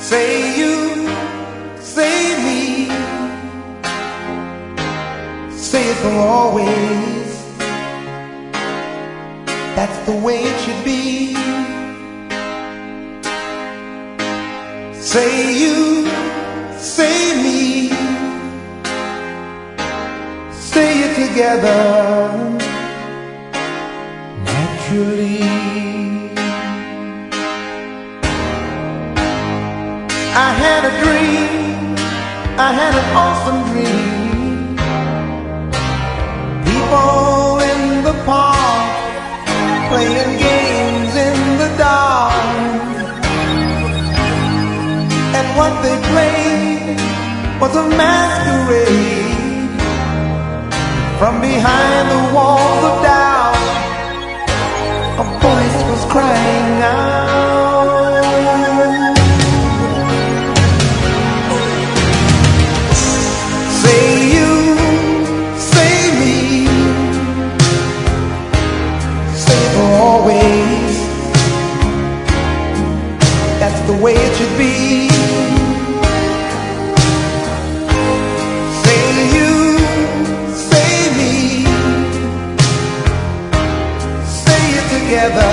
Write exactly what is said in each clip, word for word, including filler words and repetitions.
Say you, say me, say it for always. That's the way it should be. Say you, say me, say it together naturally. I had a dream, I had an awesome dream. People in the park playing games in the dark, and what they played was a masquerade. From behind the walls of doubt, a voice was crying out. Say you, say me, say for always. That's the way it should be. Say you, say me, say it together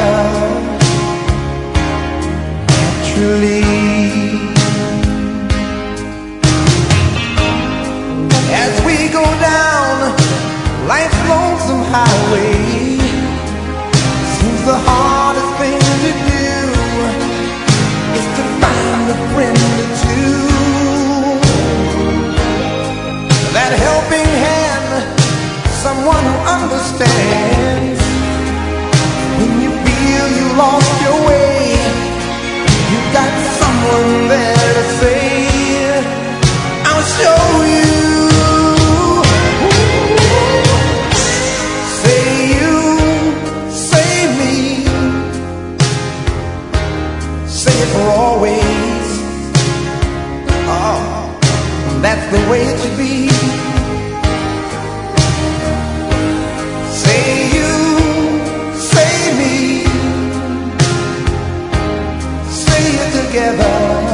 naturally. As we go down life's lonesome highway, seems the hardest thing to do is to find a friend or two. That helping hand, someone who understands. When you feel you lost your way, you've got someone there to say, I'll show you. Say you, say me, say it for always. Oh, that's the way it should be. Say you, say me, say it together